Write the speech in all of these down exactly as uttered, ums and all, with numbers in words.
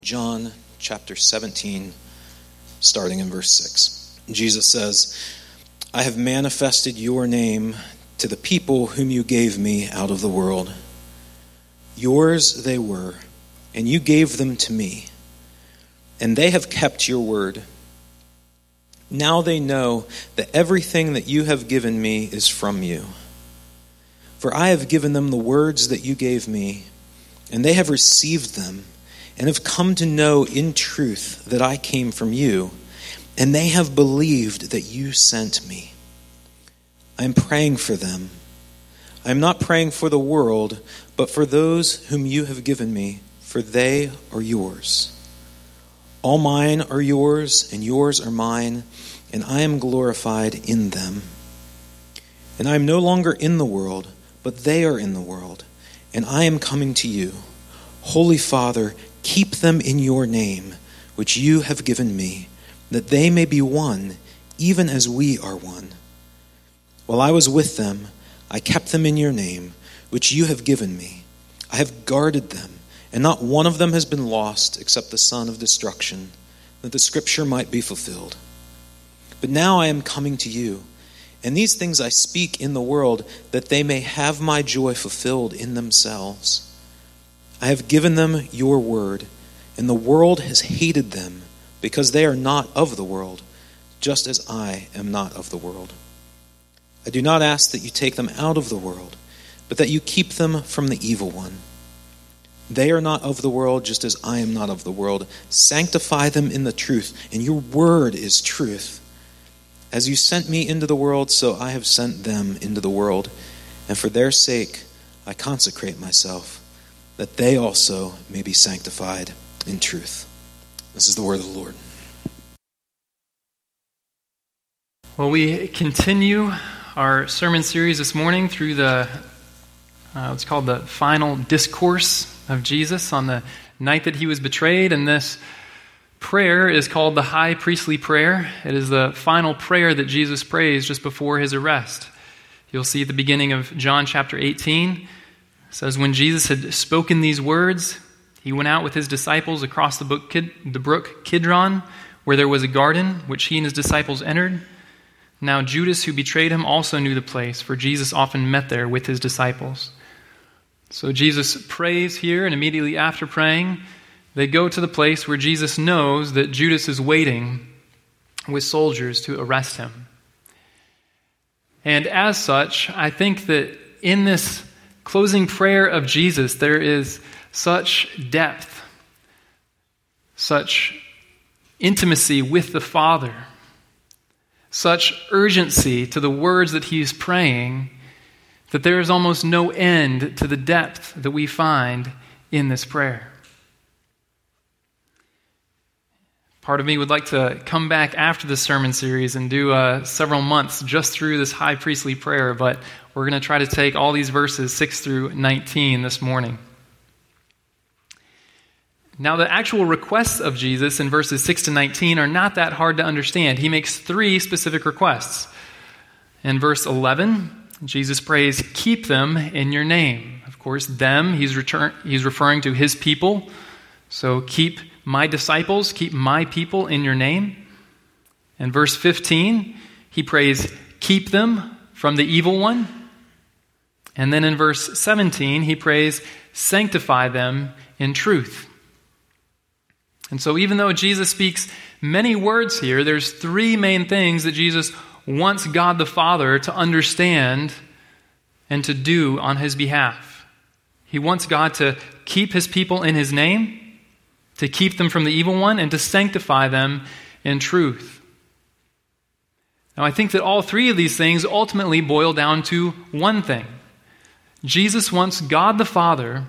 John chapter seventeen, starting in verse six. Jesus says, I have manifested your name to the people whom you gave me out of the world. Yours they were, and you gave them to me, and they have kept your word. Now they know that everything that you have given me is from you. For I have given them the words that you gave me, and they have received them, and have come to know in truth that I came from you, and they have believed that you sent me. I am praying for them. I am not praying for the world, but for those whom you have given me, for they are yours. All mine are yours, and yours are mine, and I am glorified in them. And I am no longer in the world, but they are in the world, and I am coming to you. Holy Father, keep them in your name, which you have given me, that they may be one, even as we are one. While I was with them, I kept them in your name, which you have given me. I have guarded them, and not one of them has been lost except the son of destruction, that the scripture might be fulfilled. But now I am coming to you, and these things I speak in the world, that they may have my joy fulfilled in themselves. I have given them your word, and the world has hated them, because they are not of the world, just as I am not of the world. I do not ask that you take them out of the world, but that you keep them from the evil one. They are not of the world, just as I am not of the world. Sanctify them in the truth, and your word is truth. As you sent me into the world, so I have sent them into the world, and for their sake I consecrate myself, that they also may be sanctified in truth. This is the word of the Lord. Well, we continue our sermon series this morning through the, uh, what's called the final discourse of Jesus on the night that he was betrayed. And this prayer is called the high priestly prayer. It is the final prayer that Jesus prays just before his arrest. You'll see at the beginning of John chapter eighteen, it says, when Jesus had spoken these words, he went out with his disciples across the brook, the brook Kidron, where there was a garden, which he and his disciples entered. Now Judas, who betrayed him, also knew the place, for Jesus often met there with his disciples. So Jesus prays here, and immediately after praying, they go to the place where Jesus knows that Judas is waiting with soldiers to arrest him. And as such, I think that in this closing prayer of Jesus, there is such depth, such intimacy with the Father, such urgency to the words that he's praying, that there is almost no end to the depth that we find in this prayer. Part of me would like to come back after this sermon series and do uh, several months just through this high priestly prayer, but we're going to try to take all these verses six through nineteen this morning. Now, the actual requests of Jesus in verses six to nineteen are not that hard to understand. He makes three specific requests. In verse eleven, Jesus prays, keep them in your name. Of course, them, he's, return, he's referring to his people. So keep my disciples, keep my people in your name. In verse fifteen, he prays, keep them from the evil one. And then in verse seventeen, he prays, sanctify them in truth. And so even though Jesus speaks many words here, there's three main things that Jesus wants God the Father to understand and to do on his behalf. He wants God to keep his people in his name, to keep them from the evil one, and to sanctify them in truth. Now, I think that all three of these things ultimately boil down to one thing. Jesus wants God the Father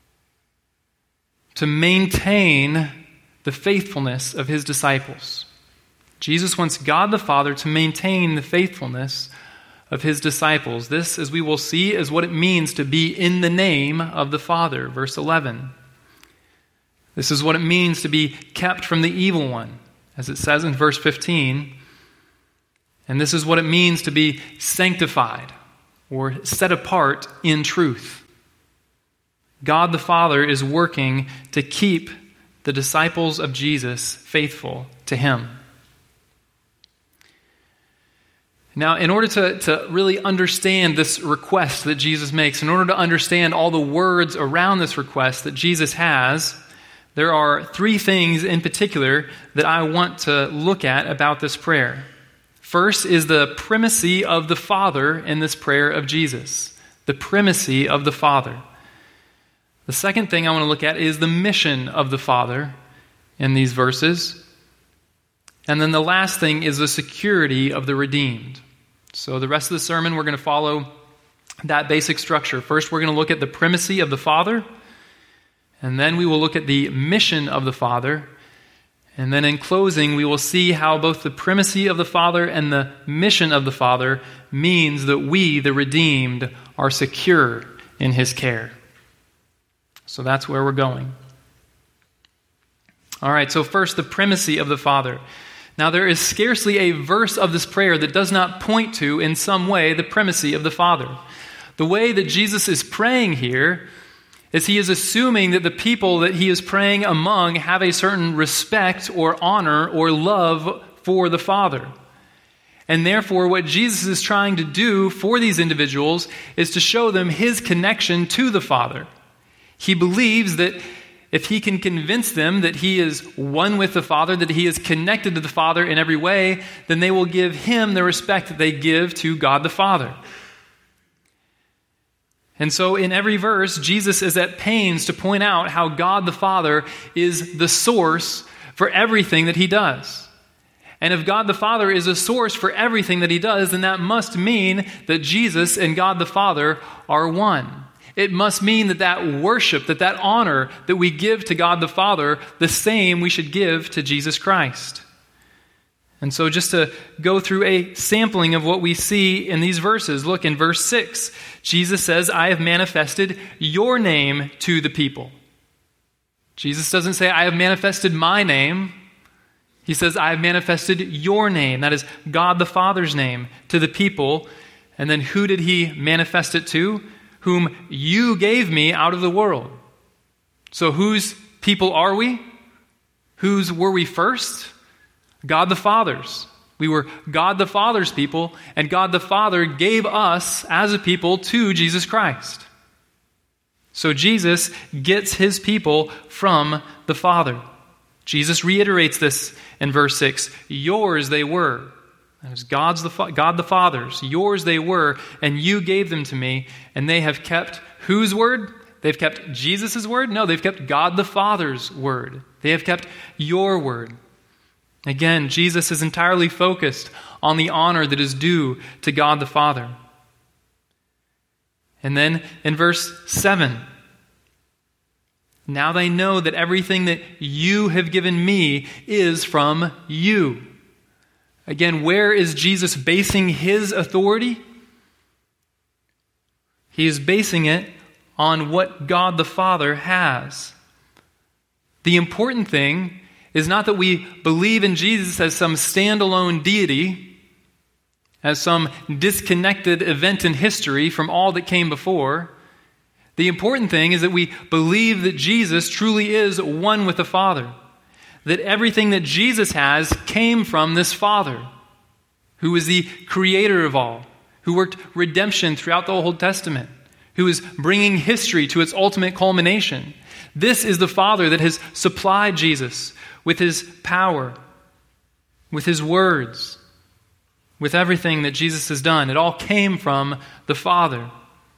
to maintain the faithfulness of his disciples. Jesus wants God the Father to maintain the faithfulness of his disciples. This, as we will see, is what it means to be in the name of the Father, verse eleven. This is what it means to be kept from the evil one, as it says in verse fifteen. And this is what it means to be sanctified, or set apart in truth. God the Father is working to keep the disciples of Jesus faithful to him. Now, in order to, to really understand this request that Jesus makes, in order to understand all the words around this request that Jesus has, there are three things in particular that I want to look at about this prayer. First is the primacy of the Father in this prayer of Jesus. The primacy of the Father. The second thing I want to look at is the mission of the Father in these verses. And then the last thing is the security of the redeemed. So the rest of the sermon, we're going to follow that basic structure. First, we're going to look at the primacy of the Father. And then we will look at the mission of the Father. And then in closing, we will see how both the primacy of the Father and the mission of the Father means that we, the redeemed, are secure in his care. So that's where we're going. All right, so first, the primacy of the Father. Now, there is scarcely a verse of this prayer that does not point to, in some way, the primacy of the Father. The way that Jesus is praying here is he is assuming that the people that he is praying among have a certain respect or honor or love for the Father. And therefore, what Jesus is trying to do for these individuals is to show them his connection to the Father. He believes that if he can convince them that he is one with the Father, that he is connected to the Father in every way, then they will give him the respect that they give to God the Father. And so in every verse, Jesus is at pains to point out how God the Father is the source for everything that he does. And if God the Father is a source for everything that he does, then that must mean that Jesus and God the Father are one. It must mean that that worship, that that honor that we give to God the Father, the same we should give to Jesus Christ. And so just to go through a sampling of what we see in these verses, look in verse six. Jesus says, I have manifested your name to the people. Jesus doesn't say, I have manifested my name. He says, I have manifested your name. That is God the Father's name to the people. And then who did he manifest it to? Whom you gave me out of the world. So whose people are we? Whose were we first? God the Father's. We were God the Father's people, and God the Father gave us as a people to Jesus Christ. So Jesus gets his people from the Father. Jesus reiterates this in verse six. Yours they were. That is God's the God the Father's. Yours they were, and you gave them to me, and they have kept whose word? They've kept Jesus' word? No, they've kept God the Father's word. They have kept your word. Again, Jesus is entirely focused on the honor that is due to God the Father. And then in verse seven, now they know that everything that you have given me is from you. Again, where is Jesus basing his authority? He is basing it on what God the Father has. The important thing is not that we believe in Jesus as some standalone deity, as some disconnected event in history from all that came before. The important thing is that we believe that Jesus truly is one with the Father. That everything that Jesus has came from this Father, who is the creator of all, who worked redemption throughout the Old Testament, who is bringing history to its ultimate culmination. This is the Father that has supplied Jesus with his power, with his words, with everything that Jesus has done. It all came from the Father.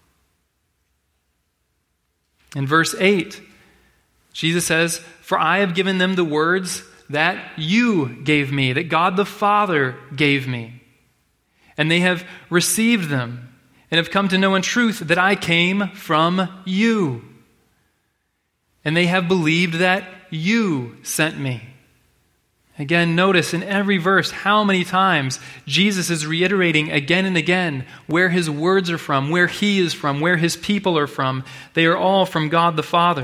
In verse eight, Jesus says, for I have given them the words that you gave me, that God the Father gave me. And they have received them and have come to know in truth that I came from you. And they have believed that you sent me. Again, notice in every verse how many times Jesus is reiterating again and again where his words are from, where he is from, where his people are from. They are all from God the Father.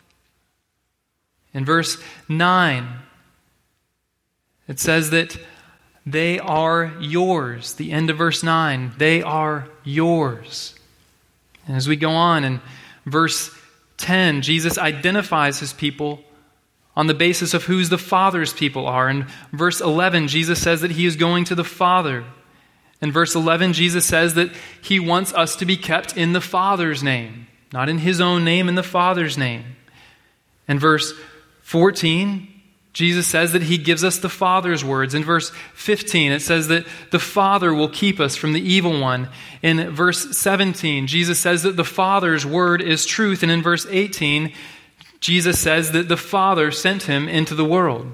In verse nine, it says that they are yours. The end of verse nine, they are yours. And as we go on in verse ten, Jesus identifies his people on the basis of whose the Father's people are. In verse eleven, Jesus says that he is going to the Father. In verse eleven, Jesus says that he wants us to be kept in the Father's name, not in his own name, in the Father's name. In verse fourteen, Jesus says that he gives us the Father's words. In verse fifteen, it says that the Father will keep us from the evil one. In verse seventeen, Jesus says that the Father's word is truth. And in verse eighteen, Jesus says that the Father sent him into the world.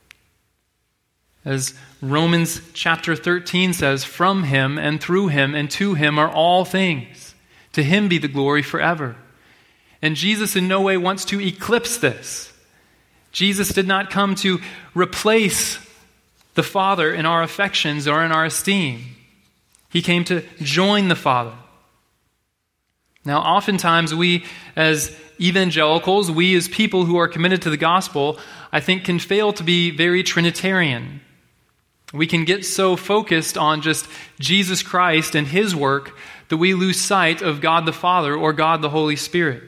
As Romans chapter thirteen says, from him and through him and to him are all things. To him be the glory forever. And Jesus in no way wants to eclipse this. Jesus did not come to replace the Father in our affections or in our esteem. He came to join the Father. Now, oftentimes we as evangelicals, we as people who are committed to the gospel, I think can fail to be very Trinitarian. We can get so focused on just Jesus Christ and his work that we lose sight of God the Father or God the Holy Spirit.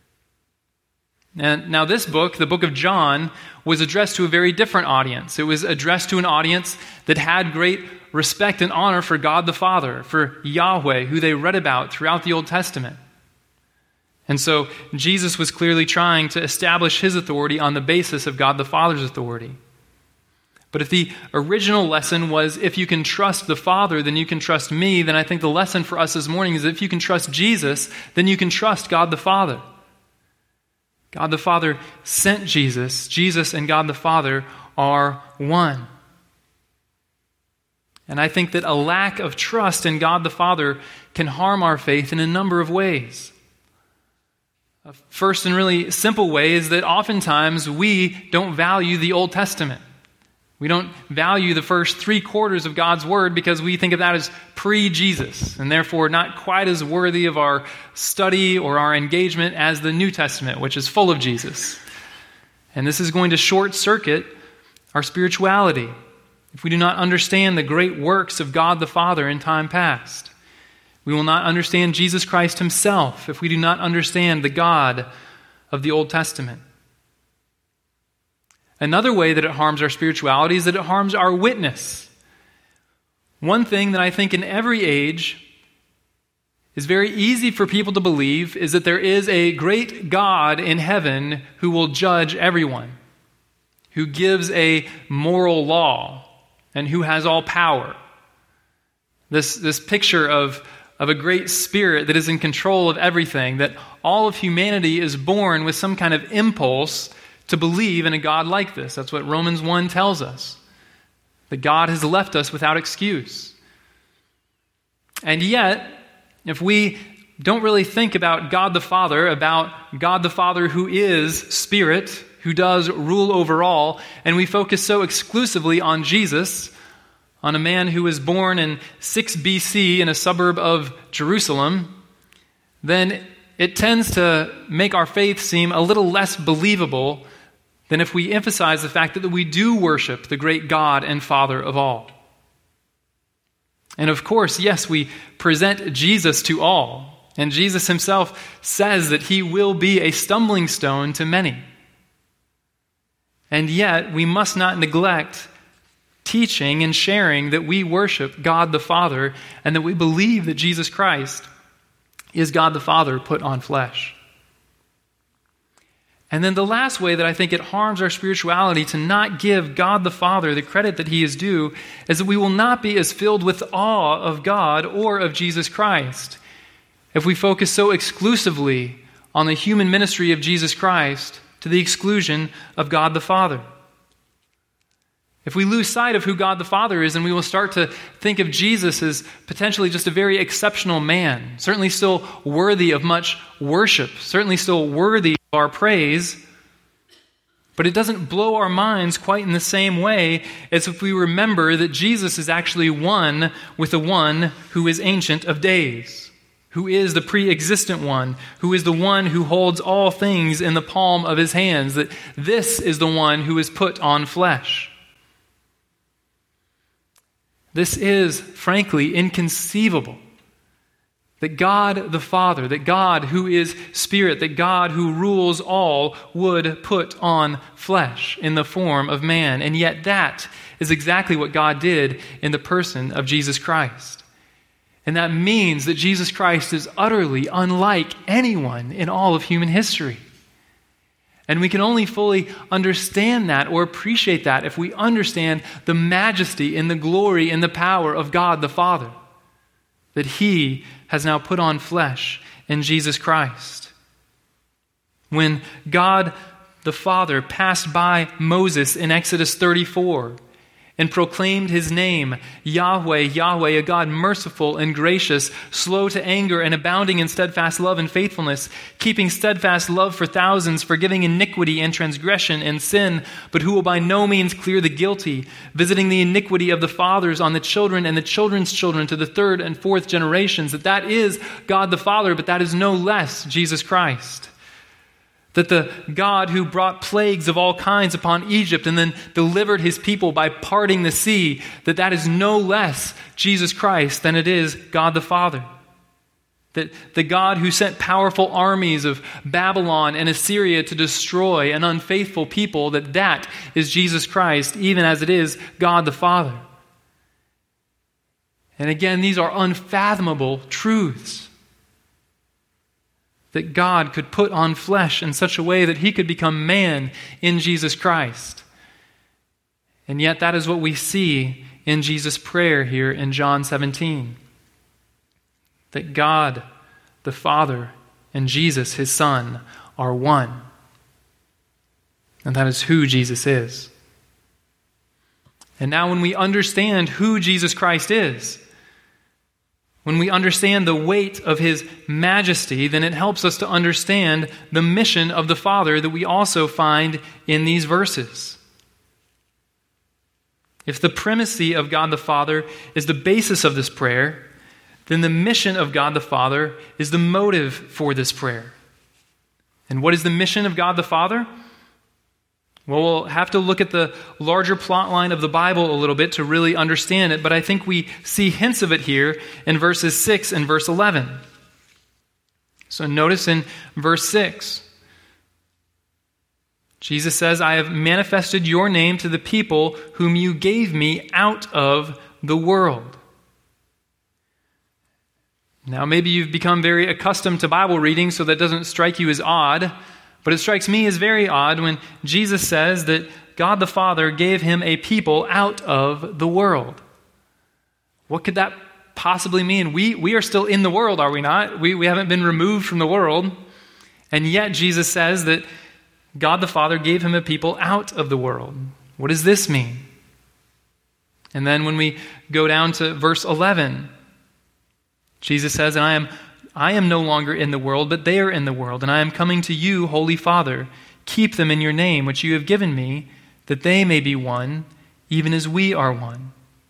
And now this book, the book of John, was addressed to a very different audience. It was addressed to an audience that had great respect and honor for God the Father, for Yahweh, who they read about throughout the Old Testament. And so Jesus was clearly trying to establish his authority on the basis of God the Father's authority. But if the original lesson was, if you can trust the Father, then you can trust me, then I think the lesson for us this morning is, if you can trust Jesus, then you can trust God the Father. God the Father sent Jesus. Jesus and God the Father are one. And I think that a lack of trust in God the Father can harm our faith in a number of ways. A first and really simple way is that oftentimes we don't value the Old Testament. We don't value the first three quarters of God's Word because we think of that as pre-Jesus, and therefore not quite as worthy of our study or our engagement as the New Testament, which is full of Jesus. And this is going to short-circuit our spirituality if we do not understand the great works of God the Father in time past. We will not understand Jesus Christ himself if we do not understand the God of the Old Testament. Another way that it harms our spirituality is that it harms our witness. One thing that I think in every age is very easy for people to believe is that there is a great God in heaven who will judge everyone, who gives a moral law, and who has all power. This, this picture of of a great spirit that is in control of everything, that all of humanity is born with some kind of impulse to believe in a God like this. That's what Romans one tells us, that God has left us without excuse. And yet, if we don't really think about God the Father, about God the Father who is Spirit, who does rule over all, and we focus so exclusively on Jesus, on a man who was born in six B C in a suburb of Jerusalem, then it tends to make our faith seem a little less believable than if we emphasize the fact that we do worship the great God and Father of all. And of course, yes, we present Jesus to all, and Jesus himself says that he will be a stumbling stone to many. And yet, we must not neglect teaching and sharing that we worship God the Father and that we believe that Jesus Christ is God the Father put on flesh. And then the last way that I think it harms our spirituality to not give God the Father the credit that he is due is that we will not be as filled with awe of God or of Jesus Christ if we focus so exclusively on the human ministry of Jesus Christ to the exclusion of God the Father. If we lose sight of who God the Father is, then we will start to think of Jesus as potentially just a very exceptional man, certainly still worthy of much worship, certainly still worthy of our praise, but it doesn't blow our minds quite in the same way as if we remember that Jesus is actually one with the one who is Ancient of Days, who is the pre-existent one, who is the one who holds all things in the palm of his hands, that this is the one who is put on flesh. This is, frankly, inconceivable, that God the Father, that God who is Spirit, that God who rules all would put on flesh in the form of man. And yet that is exactly what God did in the person of Jesus Christ. And that means that Jesus Christ is utterly unlike anyone in all of human history. And we can only fully understand that or appreciate that if we understand the majesty and the glory and the power of God the Father, that He has now put on flesh in Jesus Christ. When God the Father passed by Moses in Exodus thirty-four and proclaimed His name, Yahweh, Yahweh, a God merciful and gracious, slow to anger and abounding in steadfast love and faithfulness, keeping steadfast love for thousands, forgiving iniquity and transgression and sin, but who will by no means clear the guilty, visiting the iniquity of the fathers on the children and the children's children to the third and fourth generations, that that is God the Father, but that is no less Jesus Christ. That the God who brought plagues of all kinds upon Egypt and then delivered His people by parting the sea, that that is no less Jesus Christ than it is God the Father. That the God who sent powerful armies of Babylon and Assyria to destroy an unfaithful people, that that is Jesus Christ, even as it is God the Father. And again, these are unfathomable truths. That God could put on flesh in such a way that He could become man in Jesus Christ. And yet that is what we see in Jesus' prayer here in John seventeen. That God, the Father, and Jesus, His Son, are one. And that is who Jesus is. And now when we understand who Jesus Christ is, when we understand the weight of His majesty, then it helps us to understand the mission of the Father that we also find in these verses. If the primacy of God the Father is the basis of this prayer, then the mission of God the Father is the motive for this prayer. And what is the mission of God the Father? Well, we'll have to look at the larger plot line of the Bible a little bit to really understand it, but I think we see hints of it here in verses six and verse eleven. So notice in verse six, Jesus says, I have manifested your name to the people whom you gave me out of the world. Now, maybe you've become very accustomed to Bible reading, so that doesn't strike you as odd. But it strikes me as very odd when Jesus says that God the Father gave Him a people out of the world. What could that possibly mean? We, we are still in the world, are we not? We, we haven't been removed from the world. And yet Jesus says that God the Father gave Him a people out of the world. What does this mean? And then when we go down to verse eleven, Jesus says, and I am I am no longer in the world, but they are in the world, and I am coming to you, Holy Father. Keep them in your name, which you have given me, that they may be one, even as we are one.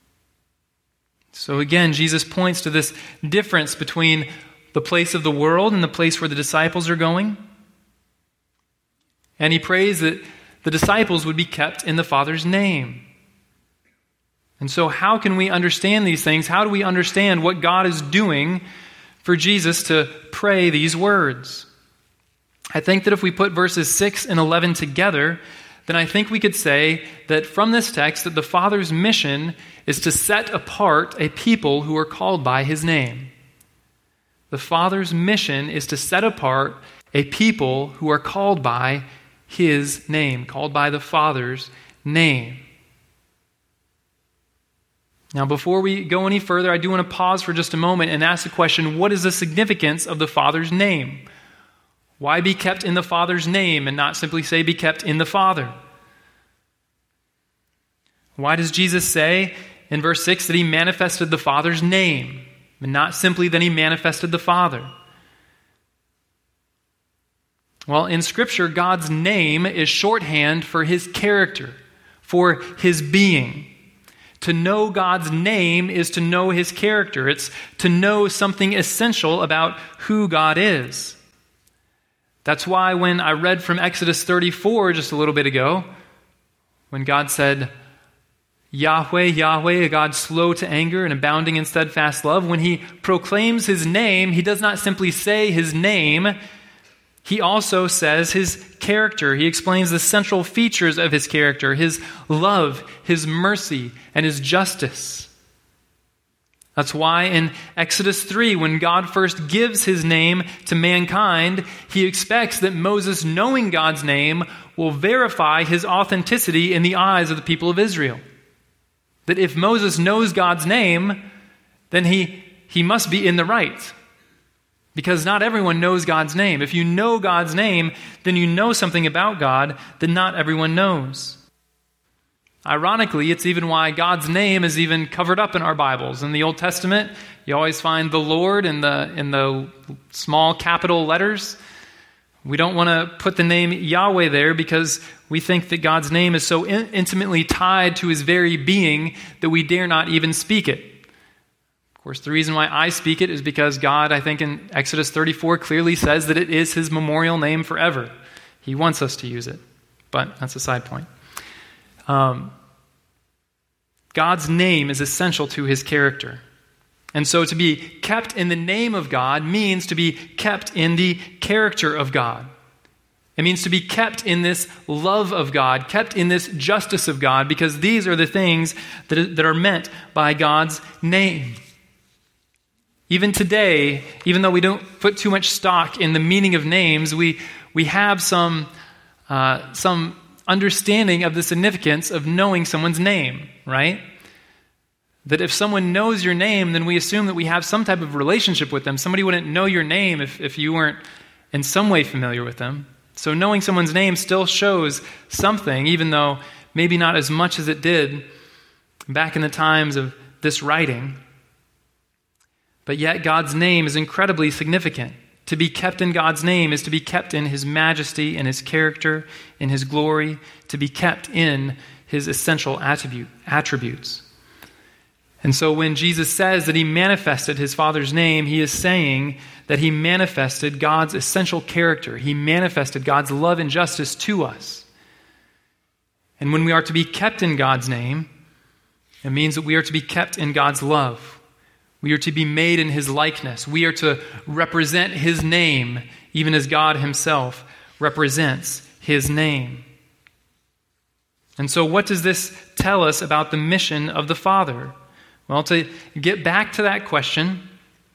So again, Jesus points to this difference between the place of the world and the place where the disciples are going. And He prays that the disciples would be kept in the Father's name. And so how can we understand these things? How do we understand what God is doing for Jesus to pray these words? I think that if we put verses six and eleven together, then I think we could say that from this text that the Father's mission is to set apart a people who are called by His name. The Father's mission is to set apart a people who are called by His name, called by the Father's name. Now, before we go any further, I do want to pause for just a moment and ask the question, what is the significance of the Father's name? Why be kept in the Father's name and not simply say be kept in the Father? Why does Jesus say in verse six that He manifested the Father's name and not simply that He manifested the Father? Well, in Scripture, God's name is shorthand for His character, for His being. To know God's name is to know His character. It's to know something essential about who God is. That's why when I read from Exodus thirty-four just a little bit ago, when God said, Yahweh, Yahweh, a God slow to anger and abounding in steadfast love. When he proclaims his name, he does not simply say his name, he also says his character. He explains the central features of his character, his love, his mercy, and his justice. That's why in Exodus three, when God first gives his name to mankind, he expects that Moses, knowing God's name, will verify his authenticity in the eyes of the people of Israel. That if Moses knows God's name, then he, he must be in the right. Because not everyone knows God's name. If you know God's name, then you know something about God that not everyone knows. Ironically, it's even why God's name is even covered up in our Bibles. In the Old Testament, you always find the Lord in the, in the small capital letters. We don't want to put the name Yahweh there because we think that God's name is so in- intimately tied to his very being that we dare not even speak it. Of course, the reason why I speak it is because God, I think in Exodus thirty-four, clearly says that it is his memorial name forever. He wants us to use it, but that's a side point. Um, God's name is essential to his character. And so to be kept in the name of God means to be kept in the character of God. It means to be kept in this love of God, kept in this justice of God, because these are the things that are, that are meant by God's name. Even today, even though we don't put too much stock in the meaning of names, we, we have some, uh, some understanding of the significance of knowing someone's name, right? That if someone knows your name, then we assume that we have some type of relationship with them. Somebody wouldn't know your name if, if you weren't in some way familiar with them. So knowing someone's name still shows something, even though maybe not as much as it did back in the times of this writing. But yet God's name is incredibly significant. To be kept in God's name is to be kept in his majesty, in his character, in his glory, to be kept in his essential attribute, attributes. And so when Jesus says that he manifested his Father's name, he is saying that he manifested God's essential character. He manifested God's love and justice to us. And when we are to be kept in God's name, it means that we are to be kept in God's love. We are to be made in his likeness. We are to represent his name, even as God himself represents his name. And so what does this tell us about the mission of the Father? Well, to get back to that question,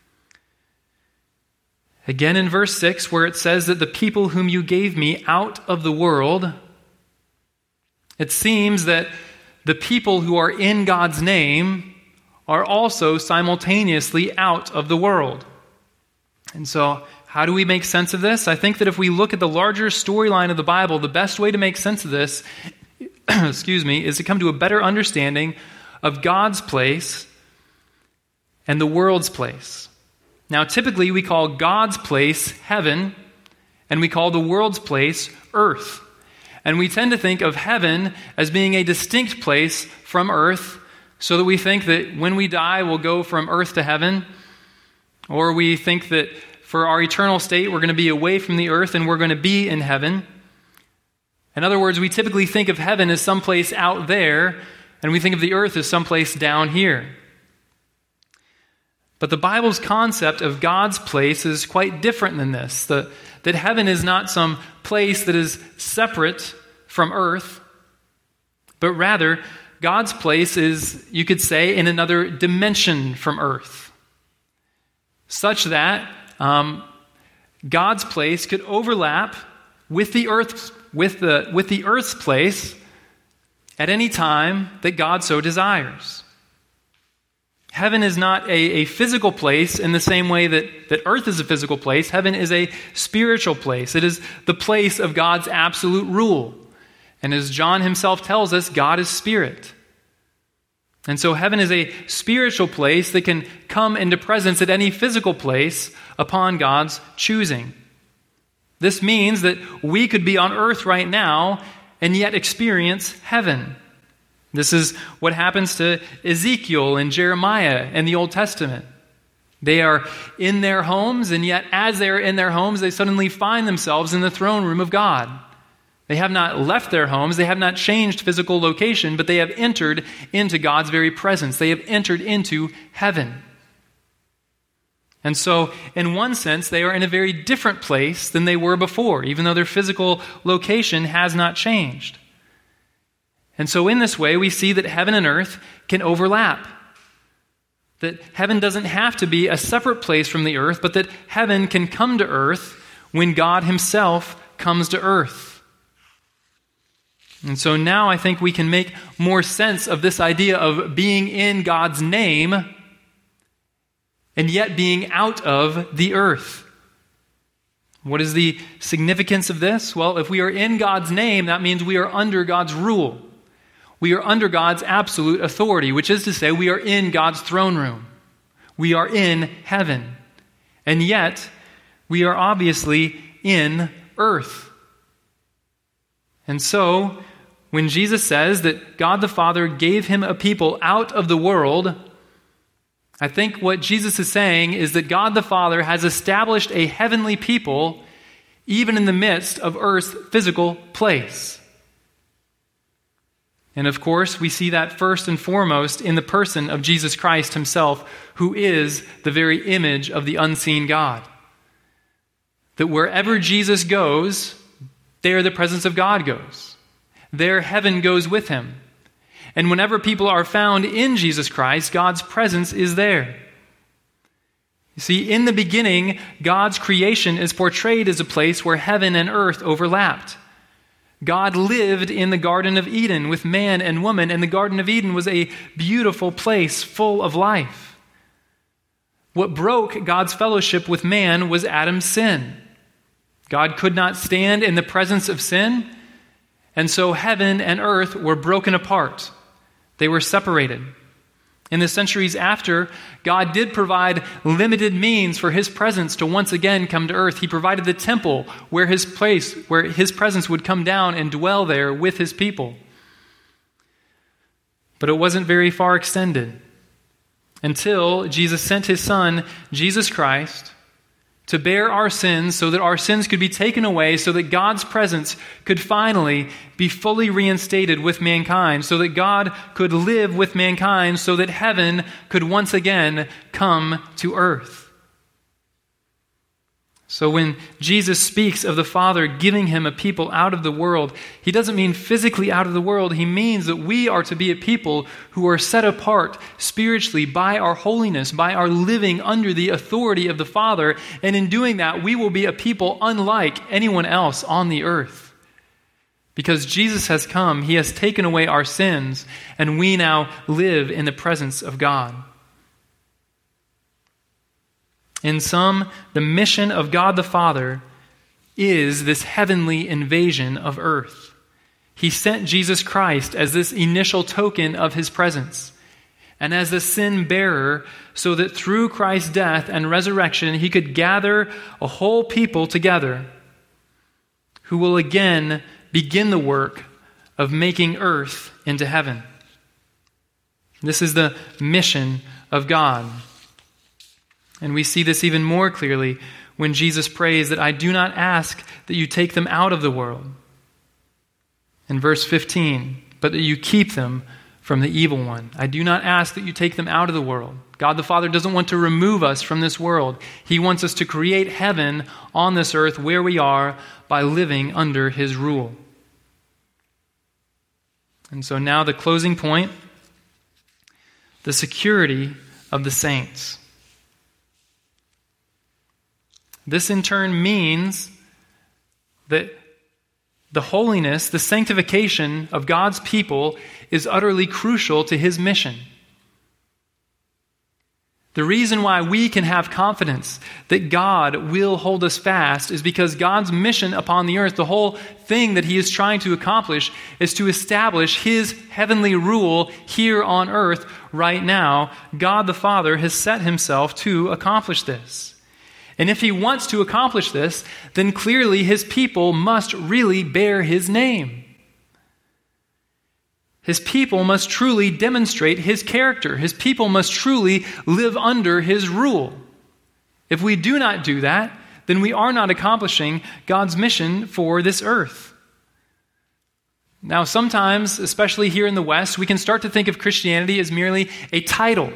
again in verse six, where it says that the people whom you gave me out of the world, it seems that the people who are in God's name are also simultaneously out of the world. And so, how do we make sense of this? I think that if we look at the larger storyline of the Bible, the best way to make sense of this, excuse me, is to come to a better understanding of God's place and the world's place. Now, typically we call God's place heaven, and we call the world's place earth. And we tend to think of heaven as being a distinct place from earth, so that we think that when we die, we'll go from earth to heaven, or we think that for our eternal state, we're going to be away from the earth and we're going to be in heaven. In other words, we typically think of heaven as someplace out there, and we think of the earth as someplace down here. But the Bible's concept of God's place is quite different than this. The, that heaven is not some place that is separate from earth, but rather God's place is, you could say, in another dimension from earth, such that um, God's place could overlap with the earth, with the with the earth's place at any time that God so desires. Heaven is not a, a physical place in the same way that, that earth is a physical place. Heaven is a spiritual place. It is the place of God's absolute rule. And as John himself tells us, God is spirit. And so heaven is a spiritual place that can come into presence at any physical place upon God's choosing. This means that we could be on earth right now and yet experience heaven. This is what happens to Ezekiel and Jeremiah in the Old Testament. They are in their homes, and yet as they are in their homes, they suddenly find themselves in the throne room of God. They have not left their homes. They have not changed physical location, but they have entered into God's very presence. They have entered into heaven. And so, in one sense, they are in a very different place than they were before, even though their physical location has not changed. And so, in this way, we see that heaven and earth can overlap. That heaven doesn't have to be a separate place from the earth, but that heaven can come to earth when God himself comes to earth. And so now I think we can make more sense of this idea of being in God's name and yet being out of the earth. What is the significance of this? Well, if we are in God's name, that means we are under God's rule. We are under God's absolute authority, which is to say we are in God's throne room. We are in heaven. And yet, we are obviously in earth. And so, when Jesus says that God the Father gave him a people out of the world, I think what Jesus is saying is that God the Father has established a heavenly people even in the midst of earth's physical place. And of course, we see that first and foremost in the person of Jesus Christ himself, who is the very image of the unseen God. That wherever Jesus goes, there the presence of God goes. There heaven goes with him. And whenever people are found in Jesus Christ, God's presence is there. You see, in the beginning, God's creation is portrayed as a place where heaven and earth overlapped. God lived in the Garden of Eden with man and woman, and the Garden of Eden was a beautiful place full of life. What broke God's fellowship with man was Adam's sin. God could not stand in the presence of sin, and so heaven and earth were broken apart. They were separated. In the centuries after, God did provide limited means for his presence to once again come to earth. He provided the temple where his place, where his presence would come down and dwell there with his people. But it wasn't very far extended until Jesus sent his Son, Jesus Christ, to bear our sins so that our sins could be taken away, so that God's presence could finally be fully reinstated with mankind, so that God could live with mankind, so that heaven could once again come to earth. So when Jesus speaks of the Father giving him a people out of the world, he doesn't mean physically out of the world. He means that we are to be a people who are set apart spiritually by our holiness, by our living under the authority of the Father. And in doing that, we will be a people unlike anyone else on the earth. Because Jesus has come, he has taken away our sins, and we now live in the presence of God. In sum, the mission of God the Father is this heavenly invasion of earth. He sent Jesus Christ as this initial token of his presence and as the sin bearer, so that through Christ's death and resurrection he could gather a whole people together who will again begin the work of making earth into heaven. This is the mission of God. And we see this even more clearly when Jesus prays that I do not ask that you take them out of the world. In verse fifteen, but that you keep them from the evil one. I do not ask that you take them out of the world. God the Father doesn't want to remove us from this world. He wants us to create heaven on this earth where we are by living under his rule. And so now the closing point, the security of the saints. This in turn means that the holiness, the sanctification of God's people is utterly crucial to his mission. The reason why we can have confidence that God will hold us fast is because God's mission upon the earth, the whole thing that he is trying to accomplish, is to establish his heavenly rule here on earth right now. God the Father has set himself to accomplish this. And if he wants to accomplish this, then clearly his people must really bear his name. His people must truly demonstrate his character. His people must truly live under his rule. If we do not do that, then we are not accomplishing God's mission for this earth. Now, sometimes, especially here in the West, we can start to think of Christianity as merely a title.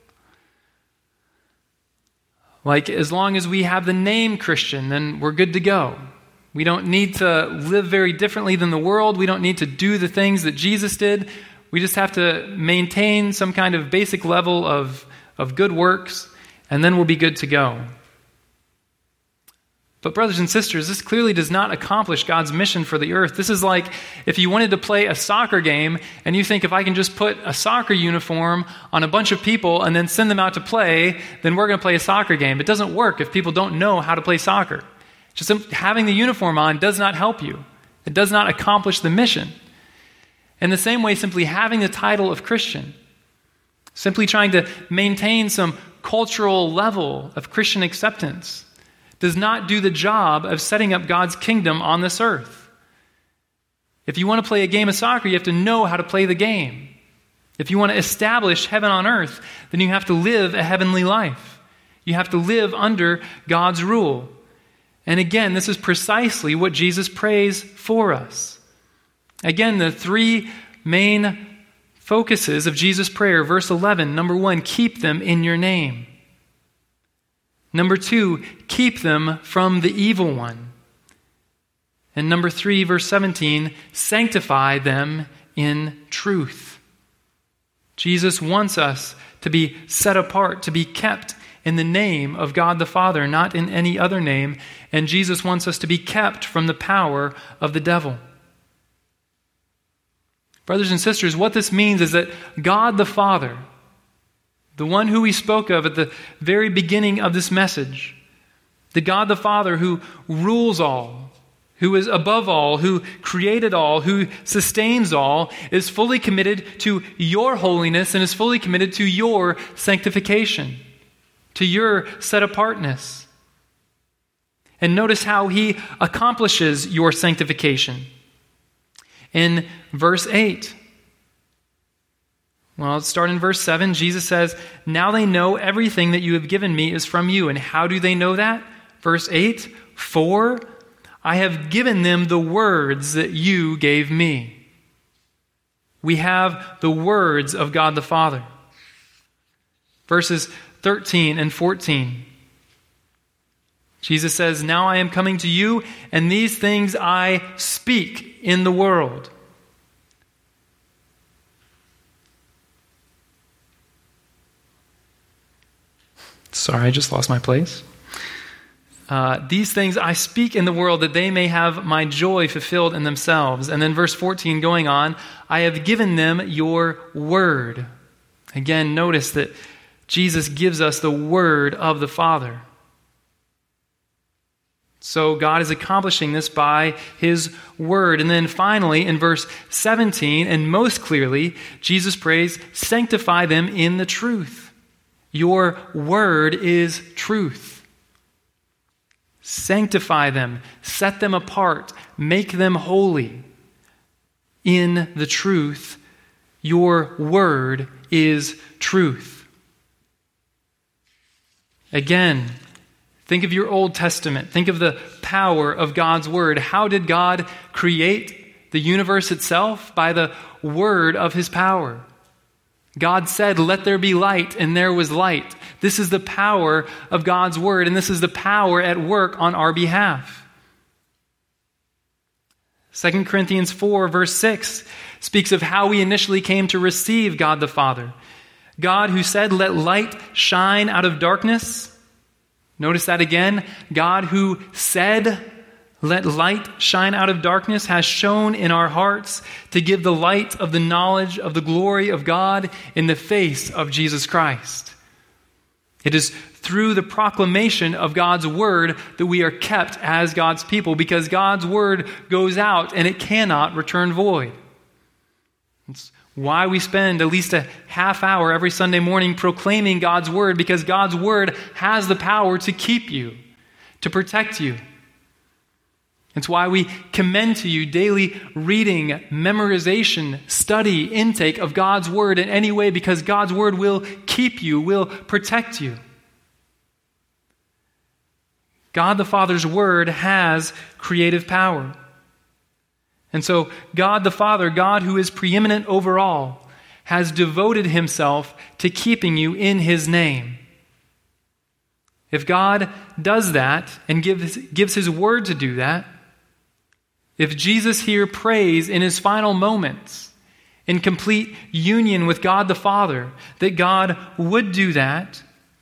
Like, as long as we have the name Christian, then we're good to go. We don't need to live very differently than the world. We don't need to do the things that Jesus did. We just have to maintain some kind of basic level of, of good works, and then we'll be good to go. But brothers and sisters, this clearly does not accomplish God's mission for the earth. This is like if you wanted to play a soccer game and you think if I can just put a soccer uniform on a bunch of people and then send them out to play, then we're going to play a soccer game. It doesn't work if people don't know how to play soccer. Just having the uniform on does not help you. It does not accomplish the mission. In the same way, simply having the title of Christian, simply trying to maintain some cultural level of Christian acceptance, does not do the job of setting up God's kingdom on this earth. If you want to play a game of soccer, you have to know how to play the game. If you want to establish heaven on earth, then you have to live a heavenly life. You have to live under God's rule. And again, this is precisely what Jesus prays for us. Again, the three main focuses of Jesus' prayer, verse eleven, number one, keep them in your name. Number two, keep them from the evil one. And number three, verse seventeen, sanctify them in truth. Jesus wants us to be set apart, to be kept in the name of God the Father, not in any other name. And Jesus wants us to be kept from the power of the devil. Brothers and sisters, what this means is that God the Father, the one who we spoke of at the very beginning of this message, the God the Father who rules all, who is above all, who created all, who sustains all, is fully committed to your holiness and is fully committed to your sanctification, to your set-apartness. And notice how he accomplishes your sanctification. In verse eight, well, let's start in verse seven. Jesus says, now they know everything that you have given me is from you. And how do they know that? Verse eight, for I have given them the words that you gave me. We have the words of God the Father. Verses thirteen and fourteen. Jesus says, now I am coming to you, and these things I speak in the world. Sorry, I just lost my place. Uh, these things I speak in the world that they may have my joy fulfilled in themselves. And then verse fourteen going on, I have given them your word. Again, notice that Jesus gives us the word of the Father. So God is accomplishing this by his word. And then finally, in verse seventeen, and most clearly, Jesus prays, sanctify them in the truth. Your word is truth. Sanctify them, set them apart, make them holy in the truth. Your word is truth. Again, think of your Old Testament. Think of the power of God's word. How did God create the universe itself? By the word of his power. God said, let there be light, and there was light. This is the power of God's word, and this is the power at work on our behalf. Second Corinthians four, verse six, speaks of how we initially came to receive God the Father. God who said, let light shine out of darkness. Notice that again. God who said, let light shine out of darkness, has shone in our hearts to give the light of the knowledge of the glory of God in the face of Jesus Christ. It is through the proclamation of God's word that we are kept as God's people, because God's word goes out and it cannot return void. It's why we spend at least a half hour every Sunday morning proclaiming God's word, because God's word has the power to keep you, to protect you. It's why we commend to you daily reading, memorization, study, intake of God's word in any way, because God's word will keep you, will protect you. God the Father's word has creative power. And so God the Father, God who is preeminent over all, has devoted himself to keeping you in his name. If God does that and gives, gives his word to do that, if Jesus here prays in his final moments in complete union with God the Father, that God would do that,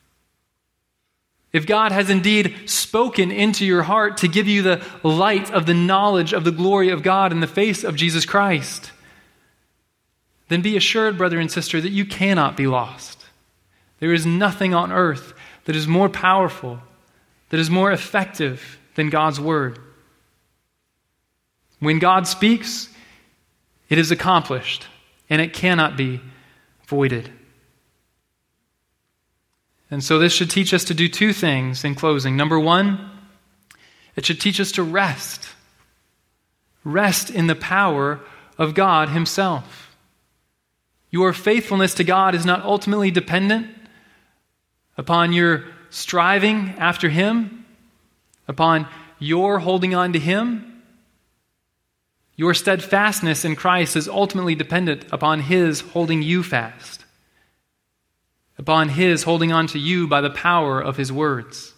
if God has indeed spoken into your heart to give you the light of the knowledge of the glory of God in the face of Jesus Christ, then be assured, brother and sister, that you cannot be lost. There is nothing on earth that is more powerful, that is more effective than God's word. When God speaks, it is accomplished, and it cannot be voided. And so this should teach us to do two things in closing. Number one, it should teach us to rest. Rest in the power of God himself. Your faithfulness to God is not ultimately dependent upon your striving after him, upon your holding on to him. Your steadfastness in Christ is ultimately dependent upon his holding you fast, upon his holding on to you by the power of his words.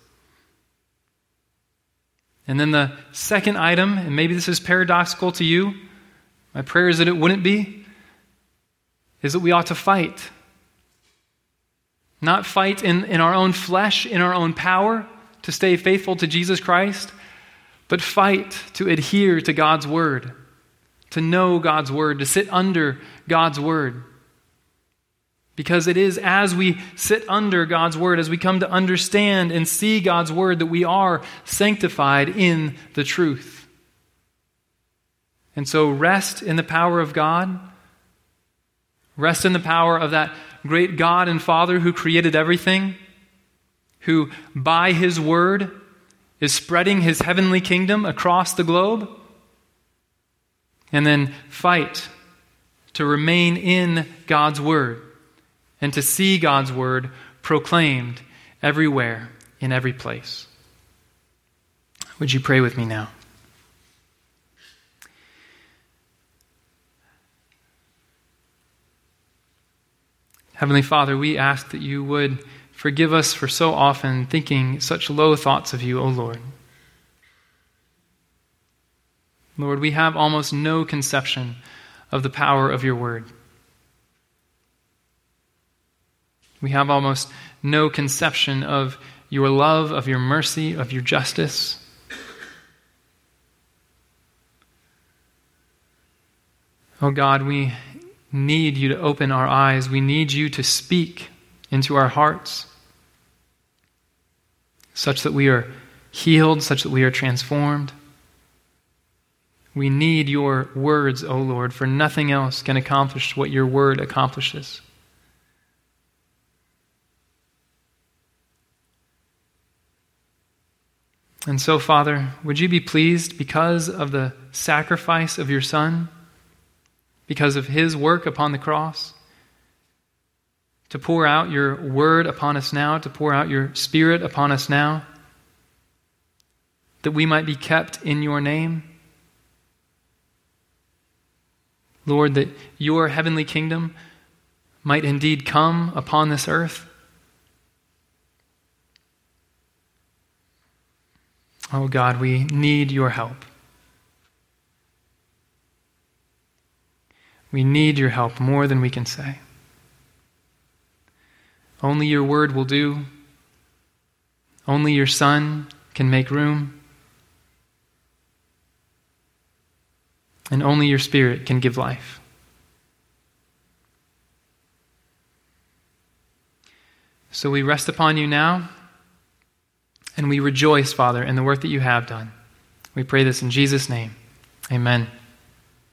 And then the second item, and maybe this is paradoxical to you, my prayer is that it wouldn't be, is that we ought to fight. Not fight in, in our own flesh, in our own power, to stay faithful to Jesus Christ, but fight to adhere to God's word, to know God's word, to sit under God's word. Because it is as we sit under God's word, as we come to understand and see God's word, that we are sanctified in the truth. And so rest in the power of God. Rest in the power of that great God and Father who created everything, who by his word is spreading his heavenly kingdom across the globe. And then fight to remain in God's word and to see God's word proclaimed everywhere, in every place. Would you pray with me now? Heavenly Father, we ask that you would forgive us for so often thinking such low thoughts of you, O Lord. Lord, we have almost no conception of the power of your word. We have almost no conception of your love, of your mercy, of your justice. Oh God, we need you to open our eyes. We need you to speak into our hearts such that we are healed, such that we are transformed. We need your words, O Lord, for nothing else can accomplish what your word accomplishes. And so, Father, would you be pleased because of the sacrifice of your Son, because of his work upon the cross, to pour out your word upon us now, to pour out your Spirit upon us now, that we might be kept in your name? Lord, that your heavenly kingdom might indeed come upon this earth. Oh God, we need your help. We need your help more than we can say. Only your word will do. Only your Son can make room. And only your Spirit can give life. So we rest upon you now, and we rejoice, Father, in the work that you have done. We pray this in Jesus' name. Amen.